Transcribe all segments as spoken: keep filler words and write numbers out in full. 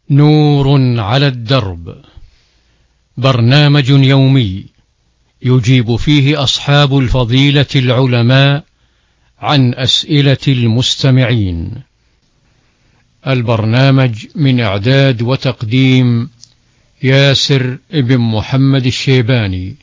نور على الدرب، برنامج يومي يجيب فيه أصحاب الفضيلة العلماء عن أسئلة المستمعين. البرنامج من إعداد وتقديم ياسر ابن محمد الشيباني،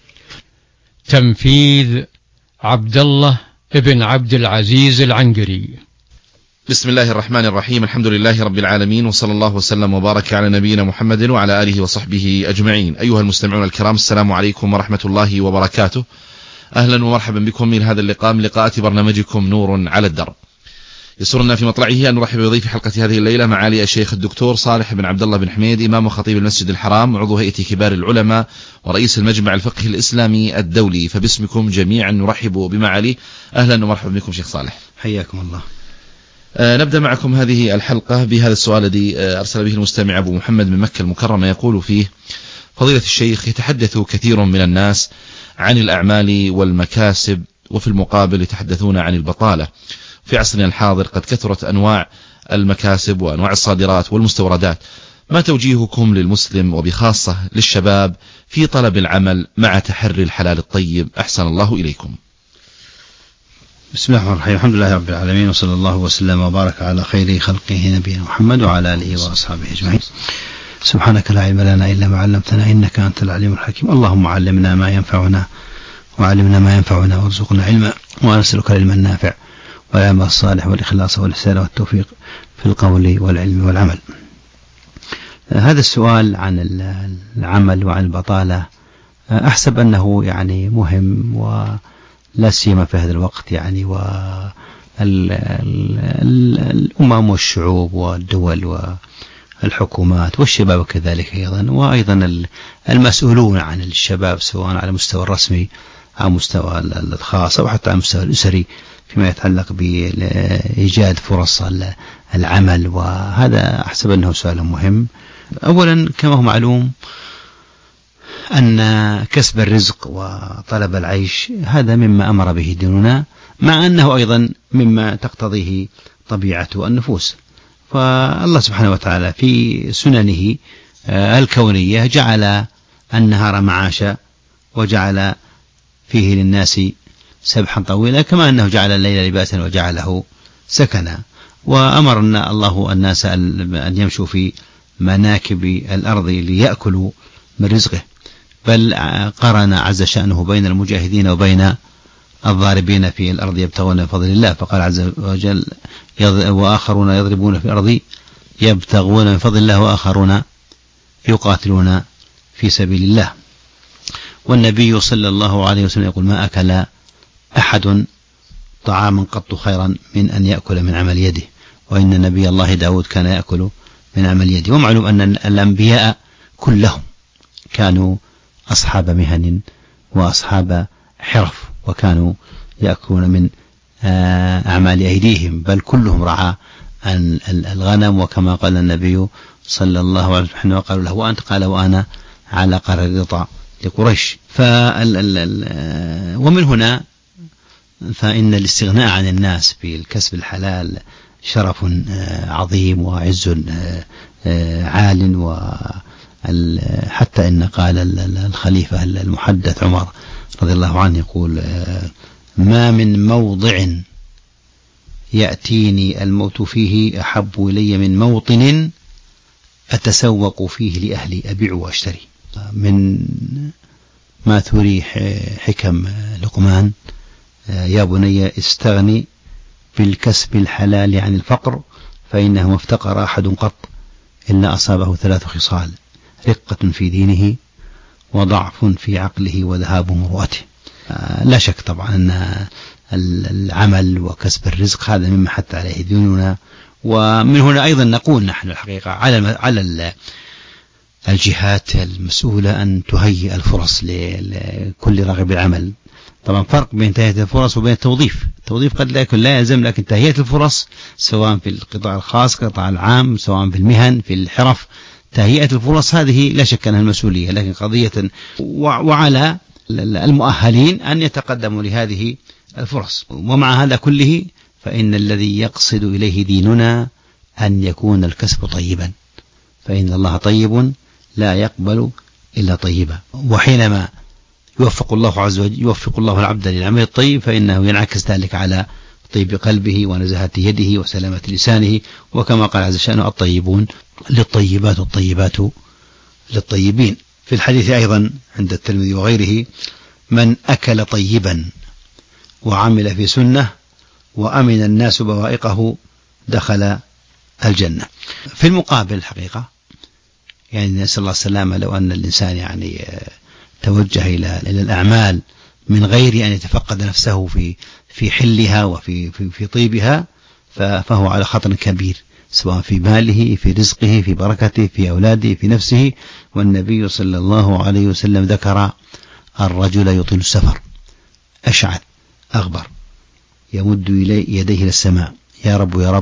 تنفيذ عبد الله ابن عبد العزيز العنقري. بسم الله الرحمن الرحيم، الحمد لله رب العالمين، وصلى الله وسلم وبارك على نبينا محمد وعلى آله وصحبه أجمعين. أيها المستمعون الكرام، السلام عليكم ورحمة الله وبركاته. أهلا ومرحبا بكم من هذا اللقاء من لقاءات برنامجكم نور على الدرب. يسرنا في مطلعه أن نرحب بضيف حلقة هذه الليلة معالي الشيخ الدكتور صالح بن عبد الله بن حميد، إمام وخطيب المسجد الحرام، عضو هيئة كبار العلماء ورئيس المجمع الفقهي الإسلامي الدولي. فباسمكم جميعا نرحب بمعالي. أهلا ومرحبا بكم شيخ صالح، حياكم الله. آه نبدأ معكم هذه الحلقة بهذا السؤال الذي آه أرسل به المستمع أبو محمد من مكة المكرمة، يقول فيه: فضيلة الشيخ، يتحدث كثير من الناس عن الأعمال والمكاسب، وفي المقابل يتحدثون عن البطالة. في عصرنا الحاضر قد كثرت أنواع المكاسب وأنواع الصادرات والمستوردات، ما توجيهكم للمسلم وبخاصة للشباب في طلب العمل مع تحري الحلال الطيب؟ أحسن الله إليكم. بسم الله الرحمن الرحيم، الحمد لله رب العالمين، وصلى الله وسلم وبارك على خير خلقه نبينا محمد وعلى آله وأصحابه أجمعين. سبحانك لا علم لنا إلا ما علمتنا إنك أنت العليم الحكيم. اللهم علمنا ما ينفعنا وعلمنا ما ينفعنا وارزقنا علما، ونسألك العلم النافع والعمل الصالح والإخلاص والإحسان والتوفيق في القول والعلم والعمل. هذا السؤال عن العمل وعن البطالة أحسب أنه يعني مهم، ولا سيما في هذا الوقت، يعني والأمم والشعوب والدول والحكومات والشباب كذلك أيضا، وأيضا المسؤولون عن الشباب سواء على المستوى الرسمي أو مستوى الخاص أو حتى على المستوى الأسري فيما يتعلق بإيجاد فرص العمل. وهذا أحسب أنه سؤال مهم. أولا، كما هو معلوم أن كسب الرزق وطلب العيش هذا مما أمر به ديننا، مع أنه أيضا مما تقتضيه طبيعة النفوس. فالله سبحانه وتعالى في سننه الكونية جعل النهار معاشا، وجعل فيه للناس سبحا طويلا، كما أنه جعل الليل لباسا وجعله سكنا. وأمرنا الله الناس أن يمشوا في مناكب الأرض ليأكلوا من رزقه، بل قرن عز شأنه بين المجاهدين وبين الضاربين في الأرض يبتغون من فضل الله، فقال عز وجل: وآخرون يضربون في الأرض يبتغون من فضل الله وآخرون يقاتلون في سبيل الله. والنبي صلى الله عليه وسلم يقول: ما أكل أحد طعاما قط خيرا من أن يأكل من عمل يده، وإن نبي الله داود كان يأكل من عمل يده. ومعلوم أن الأنبياء كلهم كانوا أصحاب مهن وأصحاب حرف، وكانوا يأكلون من أعمال أيديهم، بل كلهم رعى الغنم، وكما قال النبي صلى الله عليه وسلم وقالوا له: وأنت؟ قال: وأنا على قرار الرضا لقريش. ومن هنا فإن الاستغناء عن الناس بالكسب الحلال شرف عظيم وعز عال. وحتى إن قال الخليفة المحدث عمر رضي الله عنه يقول: ما من موضع يأتيني الموت فيه أحب إلي من موطن أتسوق فيه لأهلي أبيع وأشتري. من ما تري حكم لقمان: يا بني استغني بالكسب الحلال عن الفقر، فإنه ما افتقر أحد قط إلا أصابه ثلاث خصال: رقة في دينه، وضعف في عقله، وذهاب مروءته. لا شك طبعا أن العمل وكسب الرزق هذا مما حتى عليه ديننا. ومن هنا أيضا نقول نحن الحقيقة على على الجهات المسؤولة أن تهيئ الفرص لكل راغب العمل. طبعا فرق بين تهيئة الفرص وبين التوظيف. التوظيف قد لا يكون لا يلزم، لكن تهيئة الفرص سواء في القطاع الخاص القطاع العام، سواء في المهن في الحرف، تهيئة الفرص هذه لا شك أنها المسؤولية، لكن قضية وعلى المؤهلين أن يتقدموا لهذه الفرص. ومع هذا كله فإن الذي يقصد إليه ديننا أن يكون الكسب طيبا، فإن الله طيب لا يقبل إلا طيبا. وحينما يوفق الله عز وجل يوفق الله العبد للعمل الطيب فإنه ينعكس ذلك على طيب قلبه ونزهة يده وسلامة لسانه، وكما قال عز وجل الطيبون للطيبات والطيبات للطيبين. في الحديث أيضا عند الترمذي وغيره: من أكل طيبا وعمل في سنة وأمن الناس بوائقه دخل الجنة. في المقابل الحقيقة يعني نسأل الله السلامة، لو أن الإنسان يعني توجه إلى إلى الأعمال من غير أن يتفقد نفسه في في حلها وفي في, في طيبها فهو على خطر كبير، سواء في ماله، في رزقه، في بركته، في أولاده، في نفسه. والنبي صلى الله عليه وسلم ذكر الرجل يطيل السفر أشعث أغبر يمد يديه إلى السماء: يا رب يا رب،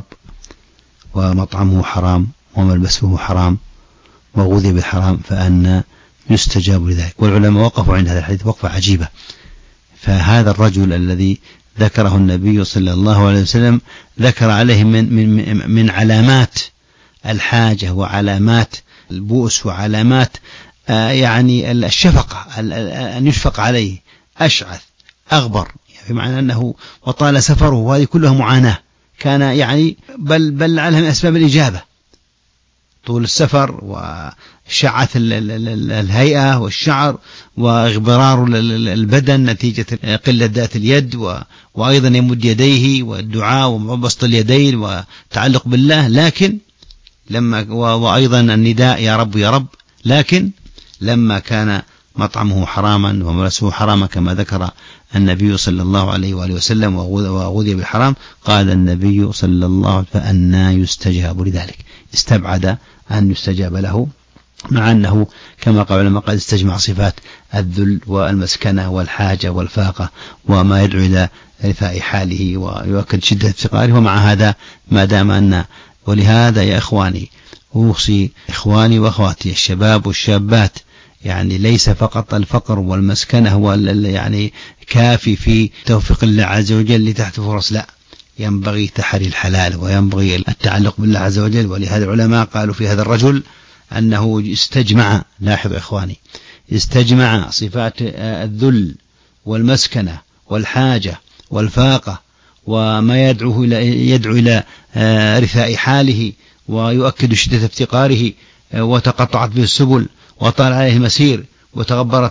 ومطعمه حرام وملبسه حرام وغذي بالحرام فأنا يستجاب لذلك. والعلماء وقفوا عند هذا الحديث وقفة عجيبة. فهذا الرجل الذي ذكره النبي صلى الله عليه وسلم ذكر عليه من, من, من علامات الحاجة وعلامات البؤس وعلامات آه يعني الشفقة، أن يشفق عليه، أشعث أغبر، يعني بمعنى أنه وطال سفره، وهذه كلها معاناة كان يعني بل, بل على من أسباب الإجابة، طول السفر وشعث الهيئة والشعر واغبرار البدن نتيجة قلة ذات اليد، وأيضا يمد يديه والدعاء وبسط اليدين وتعلق بالله، لكن لما وأيضا النداء يا رب يا رب، لكن لما كان مطعمه حراما وملبسه حراما كما ذكر النبي صلى الله عليه وآله وسلم وغذي بالحرام، قال النبي صلى الله عليه وسلم: فأنى يستجاب لذلك. استبعد أن يستجاب له، مع أنه كما قال العلماء قد استجمع صفات الذل والمسكنة والحاجة والفاقة وما يدعو إلى رثاء حاله ويؤكد شدة افتقاره. ومع هذا ما دام أن ولهذا يا إخواني أوصي إخواني وأخواتي الشباب والشابات، يعني ليس فقط الفقر والمسكنة هو يعني كافي في توفيق الله عز وجل لتحت فرص، لا، ينبغي تحري الحلال وينبغي التعلق بالله عز وجل. ولهذا العلماء قالوا في هذا الرجل أنه استجمع، لاحظ إخواني، استجمع صفات الذل والمسكنة والحاجة والفاقة وما يدعو إلى يدعو إلى رثاء حاله ويؤكد شدة افتقاره، وتقطعت به السبل وطال عليه المسير وتغبرت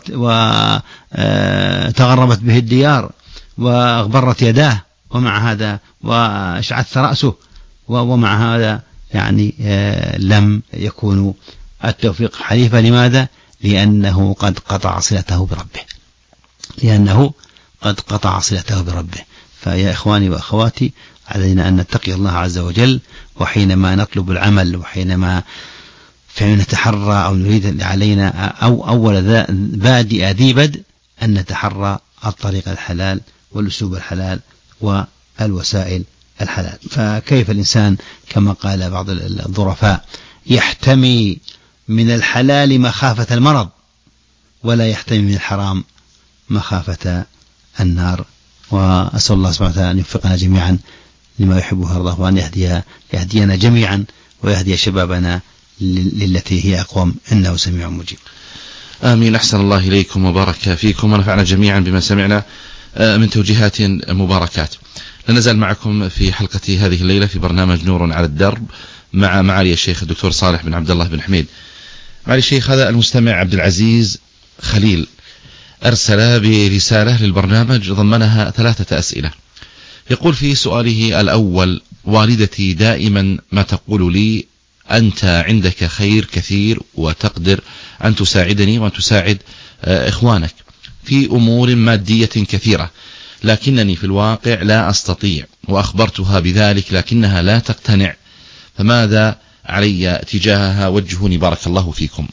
وتغربت به الديار واغبرت يداه، ومع هذا واشعث رأسه، ومع هذا يعني لم يكون التوفيق حليفا. لماذا؟ لأنه قد قطع صلته بربه، لأنه قد قطع صلته بربه. فيا إخواني وأخواتي علينا أن نتقي الله عز وجل، وحينما نطلب العمل وحينما فنتحرى أو نريد علينا أو أول بادئ ذي بدء أن نتحرى الطريق الحلال والأسلوب الحلال والوسائل الحلال. فكيف الإنسان كما قال بعض الظرفاء يحتمي من الحلال مخافة المرض ولا يحتمي من الحرام مخافة النار. وأسأل الله سبحانه وتعالى أن يوفقنا جميعا لما يحبه ويرضاه، وأن يهدي يهدينا جميعا ويهدي شبابنا للتي هي أقوم، إنه سميع مجيب. آمين. أحسن الله إليكم وبارك فيكم ونفعنا جميعا بما سمعنا من توجيهات مباركات. لنزال معكم في حلقة هذه الليلة في برنامج نور على الدرب مع معالي الشيخ الدكتور صالح بن عبد الله بن حميد. معالي الشيخ، هذا المستمع عبد العزيز خليل أرسل برسالة للبرنامج ضمنها ثلاثة أسئلة. يقول في سؤاله الأول: والدتي دائما ما تقول لي أنت عندك خير كثير وتقدر أن تساعدني وأن تساعد إخوانك في أمور مادية كثيرة، لكنني في الواقع لا أستطيع، وأخبرتها بذلك لكنها لا تقتنع، فماذا علي تجاهها؟ وجهوني بارك الله فيكم.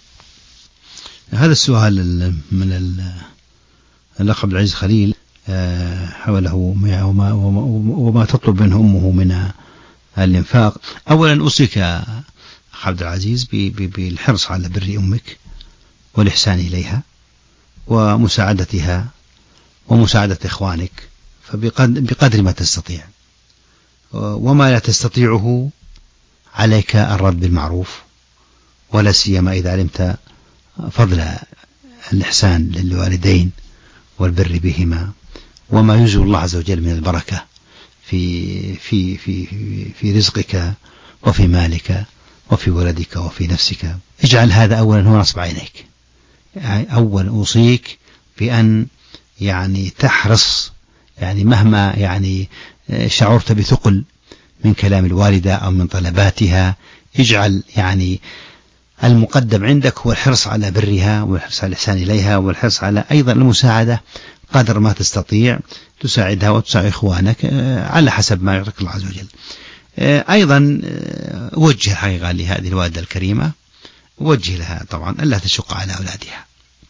هذا السؤال من الأخ عبد العزيز خليل حوله وما, وما تطلب منه أمه من الإنفاق. أولا أوصيك أخ عبد العزيز بالحرص على بر أمك والإحسان إليها ومساعدتها ومساعدة إخوانك، فبقدر ما تستطيع، وما لا تستطيعه عليك الرد بالمعروف ولا سيما إذا علمت فضل الإحسان للوالدين والبر بهما وما ينزل الله عز وجل من البركة في في في في رزقك وفي مالك وفي ولدك وفي نفسك. اجعل هذا أولا هو نصب عينيك. أولا أوصيك بأن يعني تحرص، يعني مهما يعني شعرت بثقل من كلام الوالدة أو من طلباتها، اجعل يعني المقدم عندك هو الحرص على برها والحرص على الإحسان إليها والحرص على أيضا المساعدة قدر ما تستطيع، تساعدها وتساعد إخوانك على حسب ما يعطيك الله عز وجل. أيضا وجه حقيقة لهذه الوالدة الكريمة، وجه لها طبعا ألا تشق على أولادها،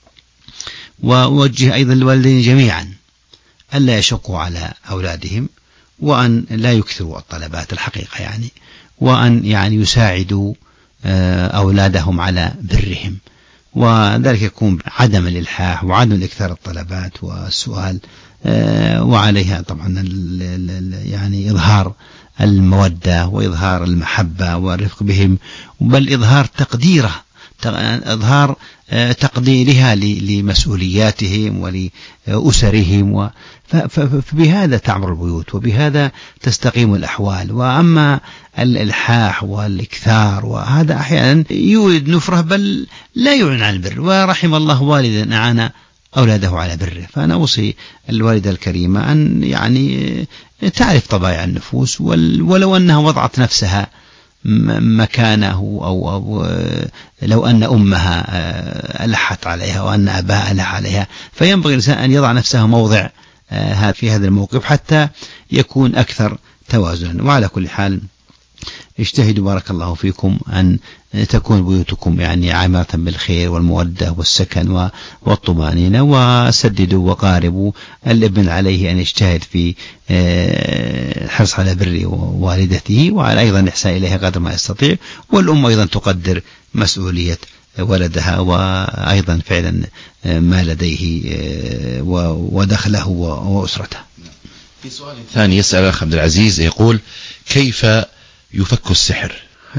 ووجه أيضا الوالدين جميعا ألا يشقوا على أولادهم، وأن لا يكثروا الطلبات الحقيقة يعني، وأن يعني يساعدوا أولادهم على برهم، وذلك يكون عدم الإلحاح وعدم إكثار الطلبات والسؤال، وعليها طبعا يعني إظهار المودة وإظهار المحبة والرفق بهم، بل إظهار تقديره إظهار تقديرها لمسؤولياتهم ولأسرهم، فبهذا تعمر البيوت وبهذا تستقيم الأحوال. وأما الإلحاح والإكثار وهذا أحيانا يولد نفرة بل لا يعين عن البر، ورحم الله والدا أعان أولاده على بره. فأنا أوصي الوالدة الكريمة أن يعني تعرف طبائع النفوس، ولو أنها وضعت نفسها مكانه أو, أو لو أن أمها ألحت عليها وأن أباها ألح عليها، فينبغي الإنسان أن يضع نفسه موضع في هذا الموقف حتى يكون أكثر توازنا. وعلى كل حال اجتهدوا بارك الله فيكم أن تكون بيوتكم يعني عامرة بالخير والمودة والسكن والطمأنينة، وسددوا وقاربوا. الابن عليه أن يجتهد في الحرص على بر والدته وعلى أيضا الإحسان إليها قدر ما يستطيع، والأم أيضا تقدر مسؤولية ولدها وأيضا فعلا ما لديه ودخله وأسرته. في سؤال ثاني يسأل الأخ عبد العزيز يقول: كيف يفك السحر؟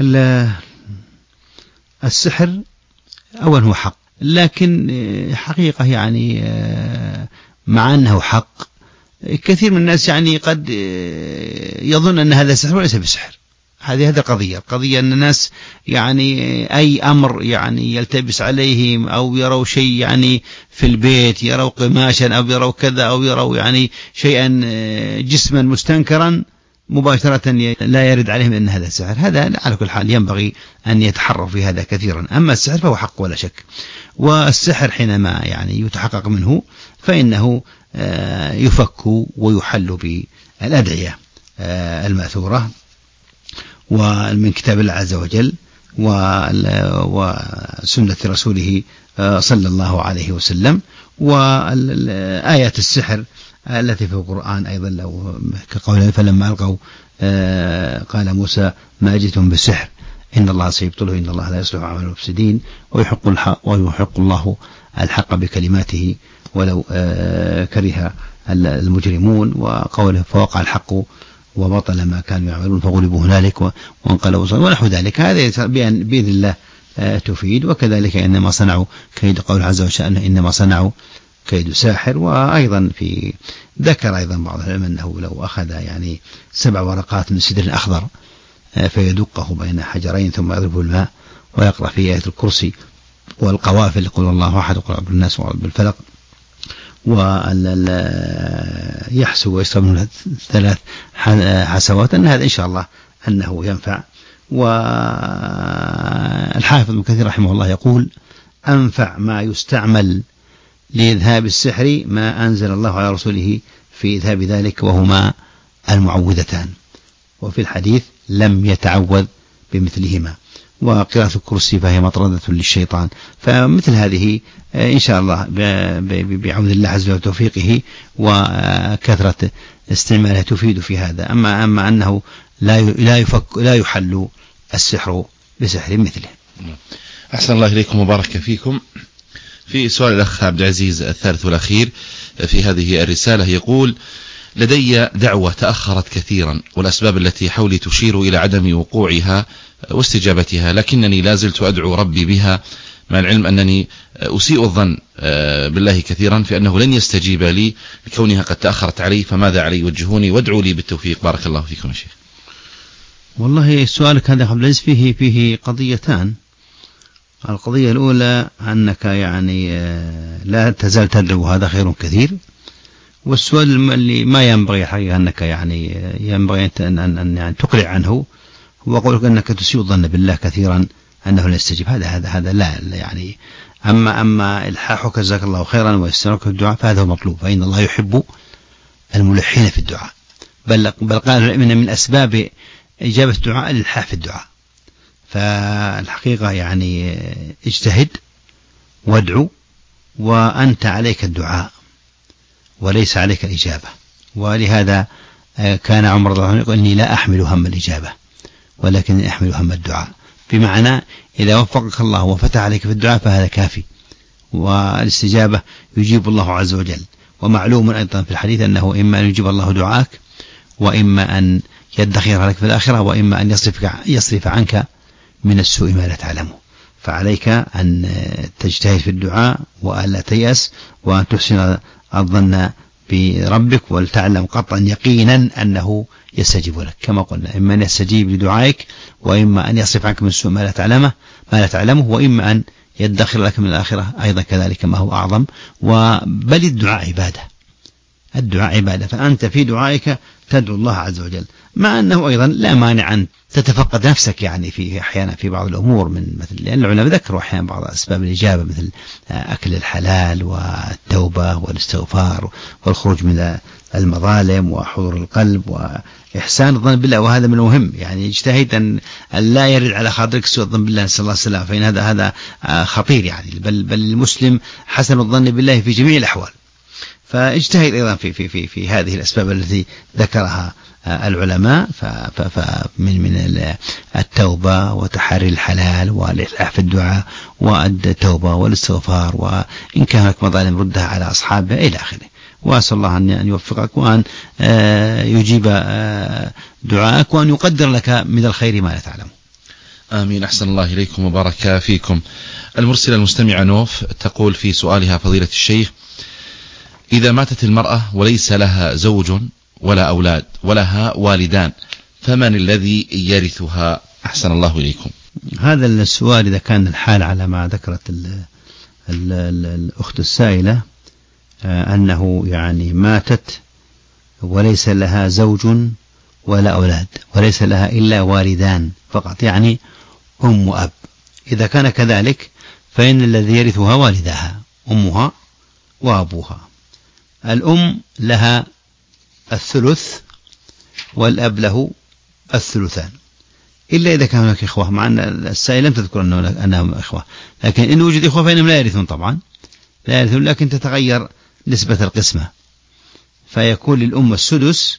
السحر أولا هو حق، لكن حقيقة يعني مع أنه حق كثير من الناس يعني قد يظن أن هذا سحر وليس بسحر. هذه هذه قضية قضية أن الناس يعني أي أمر يعني يلتبس عليهم أو يروا شيء يعني في البيت، يروا قماشا أو يروا كذا أو يروا يعني شيئا جسما مستنكرا مباشرة لا يرد عليهم أن هذا سحر. هذا على كل حال ينبغي أن يتحروا في هذا كثيرا. أما السحر فهو حق ولا شك، والسحر حينما يعني يتحقق منه فإنه يفك ويحل بالأدعية المأثورة ومن كتاب الله عز وجل وسنة رسوله صلى الله عليه وسلم، وآيات السحر التي في القرآن أيضا لو كقوله: فلما ألقوا قال موسى ما جئتم بالسحر إن الله سيبطله إن الله لا يصلح عمل المفسدين ويحق الحق ويحق الله الحق بكلماته ولو كره المجرمون، وقوله فوقع الحق وبطل ما كانوا يعملون فغلبوا هنالك وانقلبوا ونحو ذلك. هذا بإذن الله تفيد. وكذلك إنما صنعوا كيد، قول عز وجل إنما صنعوا كيد ساحر. وأيضا في ذكر أيضا بعض العلماء أنه لو أخذ يعني سبع ورقات من سدر أخضر فيدقه بين حجرين ثم يضربه الماء ويقرأ في آية الكرسي والقوافل قل الله أحد وقل أعوذ بالناس وأعوذ بالفلق ويحسو ويشرب منه ثلاث حسوات، أن هذا إن شاء الله أنه ينفع. والحافظ ابن كثير رحمه الله يقول: أنفع ما يستعمل لإذهاب السحر ما أنزل الله على رسوله في إذهاب ذلك وهما المعوذتان. وفي الحديث لم يتعوذ بمثلهما. وقراءة الكرسي فهي مطردة للشيطان. فمثل هذه إن شاء الله بعون الله عز وجل وتوفيقه وكثرة استعمالها تفيد في هذا. أما أما أنه لا لا يفك لا يحل السحر بسحر مثله. أحسن الله إليكم وبارك فيكم. في سؤال الأخ عبد العزيز الثالث والأخير في هذه الرسالة يقول: لدي دعوة تأخرت كثيرا والأسباب التي حولي تشير إلى عدم وقوعها واستجابتها، لكنني لا زلت أدعو ربي بها، مع العلم أنني أسيء الظن بالله كثيرا في أنه لن يستجيب لي لكونها قد تأخرت علي، فماذا علي؟ وجهوني وادعوا لي بالتوفيق. بارك الله فيكم يا شيخ. والله سؤالك هذا قبل العز فيه فيه قضيتان. القضية الأولى أنك يعني لا تزال تدعو، هذا خير كثير. والسؤال اللي ما ينبغي الحقيقة أنك يعني ينبغي أن أن يعني تقلع عنه، هو قولك أنك تسيء الظن بالله كثيرا أنه لا يستجيب. هذا هذا هذا لا يعني. أما أما إلحاحك جزاك الله خيرا واستمرارك في الدعاء فهذا هو مطلوب، فإن الله يحب الملحين في الدعاء. بل بل قال إن من أسباب إجابة الدعاء الإلحاح في الدعاء. فالحقيقة يعني اجتهد وادعو، وأنت عليك الدعاء وليس عليك الإجابة. ولهذا كان عمر رضي الله عنه يقول إني لا أحمل هم الإجابة ولكن أحمل هم الدعاء، بمعنى إذا وفقك الله وفتح عليك في الدعاء فهذا كافي، والاستجابة يجيب الله عز وجل. ومعلوم أيضا في الحديث أنه إما أن يجيب الله دعاءك، وإما أن يدخر لك في الآخرة، وإما أن يصرف يصرف عنك من السوء ما لا تعلمه. فعليك أن تجتهد في الدعاء وألا تيأس، وأن تحسن الظن بربك، ولتعلم قطعا يقينا أنه يستجيب لك كما قلنا، إما أن يستجيب لدعائك، وإما أن يصرف عنك من السوء ما لا تعلمه ما لا تعلمه وإما أن يدخر لك من الآخرة أيضا كذلك ما هو أعظم. وبل الدعاء عبادة، الدعاء عبادة، فأنت في دعائك تدعو الله عز وجل، مع أنه أيضا لا مانع أن تتفقد نفسك يعني في أحيانا في بعض الأمور، من مثل لأن العلماء ذكروا أحيانا بعض أسباب الإجابة مثل أكل الحلال والتوبة والاستغفار والخروج من المظالم وحضور القلب وإحسان الظن بالله. وهذا من المهم، يعني اجتهد أن لا يرد على خاطرك سوء الظن بالله نسأل الله السلامة، فإن هذا هذا خطير يعني. بل بل المسلم حسن الظن بالله في جميع الأحوال. فاجتهد أيضا في في في في هذه الأسباب التي ذكرها العلماء، فمن من التوبة وتحري الحلال والإلحاح في الدعاء والتوبة والاستغفار، وإن كان هناك مظالم ردها على أصحابها إلى آخره. وأسأل الله أن يوفقك وأن يجيب دعاءك وأن يقدر لك من الخير ما لا تعلم. آمين. أحسن الله إليكم وبارك فيكم. المرسلة المستمعة نوف تقول في سؤالها فضيلة الشيخ: إذا ماتت المرأة وليس لها زوج ولا أولاد ولها والدان، فمن الذي يرثها؟ أحسن الله إليكم. هذا السؤال إذا كان الحال على ما ذكرت ال ال ال الأخت السائلة، أنه يعني ماتت وليس لها زوج ولا أولاد وليس لها إلا والدان فقط، يعني أم وأب. إذا كان كذلك فإن الذي يرثها والدها، أمها وأبوها. الأم لها الثلث والأب له الثلثان، إلا إذا كان هناك إخوة، مع أن السائل لم تذكر أنهم إخوة، لكن إن وجد إخوة فإنهم لا يرثون طبعا، لا يرثون، لكن تتغير نسبة القسمة، فيكون للأم السدس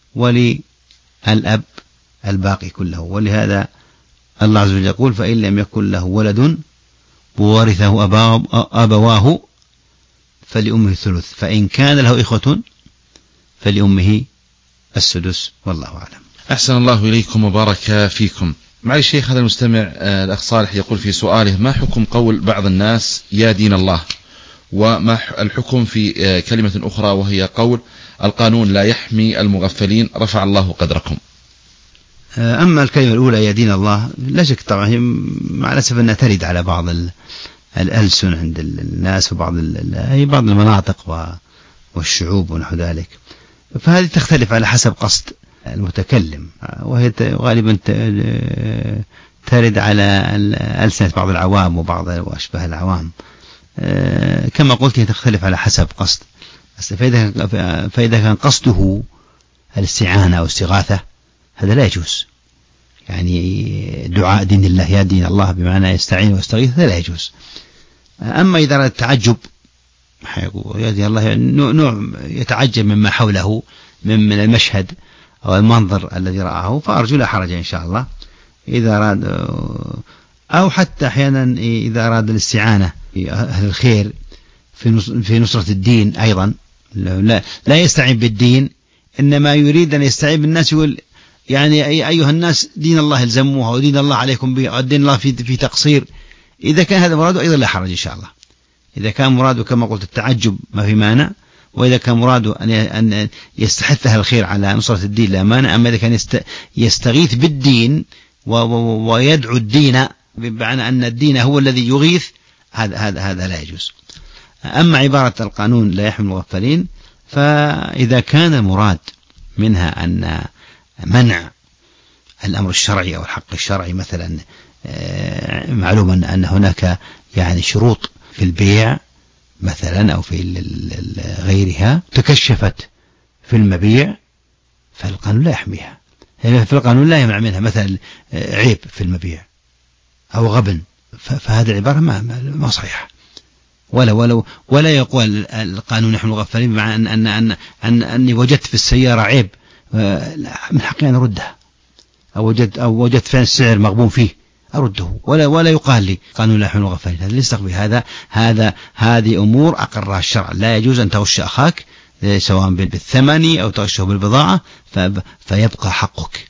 وللأب الباقي كله. ولهذا الله عز وجل يقول: فإن لم يكن له ولد وورثه أبواه فلأمه الثلث، فإن كان له إخوة فلأمه السدس، والله أعلم. أحسن الله إليكم وبارك فيكم. معي الشيخ هذا المستمع الأخ صالح يقول في سؤاله: ما حكم قول بعض الناس يا دين الله؟ وما الحكم في كلمة أخرى وهي قول القانون لا يحمي المغفلين رفع الله قدركم؟ أما الكلمة الأولى يا دين الله، لا شك طبعا هي مع الأسف أنها ترد على بعض الألسن عند الناس وبعض أي بعض المناطق والشعوب ونحو ذلك، فهذه تختلف على حسب قصد المتكلم، وهي غالبا ترد على ألسنة بعض العوام وبعض وأشبه العوام. كما قلت هي تختلف على حسب قصد. فإذا كان قصده الاستعانة أو استغاثة هذا لا يجوز، يعني دعاء دين الله يا دين الله بمعنى يستعين ويستغيث هذا لا يجوز. أما إذا أراد التعجب يا دين الله نوع يتعجب مما حوله من المشهد أو المنظر الذي رآه، فأرجو لا حرج إن شاء الله. إذا أراد أو حتى أحيانا إذا أراد الاستعانة في أهل الخير في نصرة الدين أيضا، لا, لا يستعين بالدين إنما يريد أن يستعيب الناس، يقول يعني أيها الناس دين الله الزموها ودين الله عليكم به، دين الله في في تقصير. إذا كان هذا مراده أيضا لا حرج إن شاء الله. إذا كان مراده كما قلت التعجب ما في مانع، وإذا كان مراده أن يستحث أهل الخير على نصرة الدين لا مانع. أما إذا كان يستغيث بالدين ويدعو الدين بمعنى أن الدين هو الذي يغيث، هذا هذا هذا لا يجوز. أما عبارة القانون لا يحمي المغفلين، فإذا كان المراد منها أن منع الأمر الشرعي أو الحق الشرعي، مثلا معلوم أن هناك يعني شروط في البيع مثلا أو في غيرها تكشفت في المبيع، فالقانون لا يحميها. في القانون لا يمنع منها مثلا عيب في المبيع أو غبن، فهذه العبارة ما ما صحيحة. ولا ولا ولا يقول القانون يحمي المغفلين بمعنى أن أن أن أن أني وجدت في السيارة عيب من حقي أن أردها، أو وجدت أو وجدت فين السعر مغبون فيه أرده، ولا ولا يقال لي قانون لا يحمي المغفلين. هذا ليس هذا هذا هذه أمور أقرها الشرع. لا يجوز أن تغش أخاك سواء بالثمن أو تغشه بالبضاعة، فيبقى حقك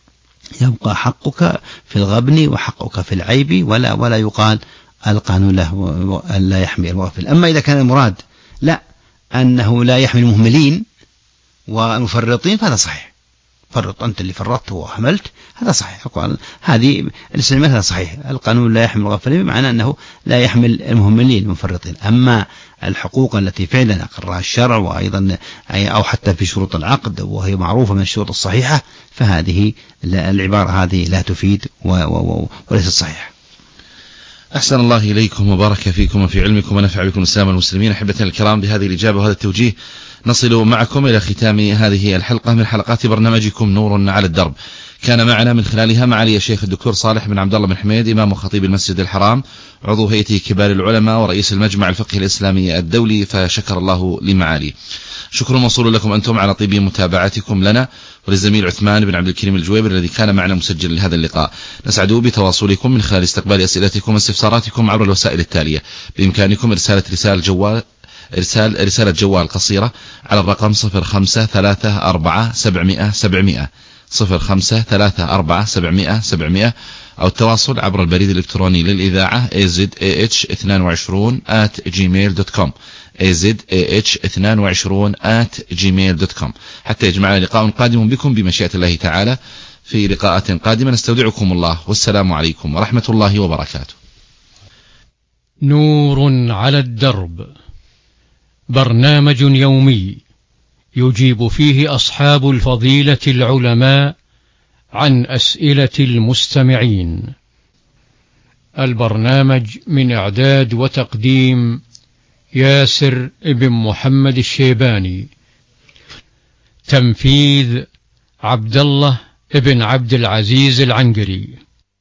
يبقى حقك في الغبن وحقك في العيب، ولا ولا يقال القانون له لا يحمي المغفل. أما إذا كان المراد لا أنه لا يحمي المهملين والمفرطين فهذا صحيح. فرط أنت اللي فرطت وحملت، هذا صحيح. هذه الاستعمال هذا صحيح. القانون لا يحمي المغفلين بمعنى أنه لا يحمل المهملين المفرطين. أما الحقوق التي فعلا أقرها الشرع وأيضا أو حتى في شروط العقد وهي معروفة من الشروط الصحيحة، فهذه العبارة هذه لا تفيد وليست صحيحة. أحسن الله إليكم وبارك فيكم وفي علمكم ونفع بكم الإسلام والمسلمين. أحبتنا الكرام، بهذه الإجابة وهذا التوجيه نصل معكم إلى ختام هذه الحلقة من حلقات برنامجكم نور على الدرب. كان معنا من خلالها معالي الشيخ الدكتور صالح بن عبد الله بن حميد، إمام وخطيب المسجد الحرام، عضو هيئة كبار العلماء ورئيس المجمع الفقهي الإسلامي الدولي، فشكر الله لمعالي. شكر موصول لكم أنتم على طيب متابعتكم لنا، وللزميل عثمان بن عبد الكريم الجويبر الذي كان معنا مسجل لهذا اللقاء. نسعد بتواصلكم من خلال استقبال أسئلتكم واستفساراتكم عبر الوسائل التالية. بإمكانكم إرسالة رسالة جوال إرسال رسالة جوال قصيرة على الرقم صفر خمسة ثلاثة أربعة سبعمائة سبعمائة صفر خمسة ثلاثة أربعة سبعمائة سبعمائة، أو التواصل عبر البريد الإلكتروني للإذاعة إيه زد إيه إتش اثنين وعشرين آت جيميل دوت كوم إيه زد إيه إتش اثنين وعشرين آت جيميل دوت كوم، حتى يجمعنا لقاء قادم بكم بمشيئة الله تعالى. في لقاءات قادمة نستودعكم الله، والسلام عليكم ورحمة الله وبركاته. نور على الدرب، برنامج يومي يجيب فيه أصحاب الفضيلة العلماء عن أسئلة المستمعين. البرنامج من إعداد وتقديم ياسر ابن محمد الشيباني، تنفيذ عبد الله ابن عبد العزيز العنقري.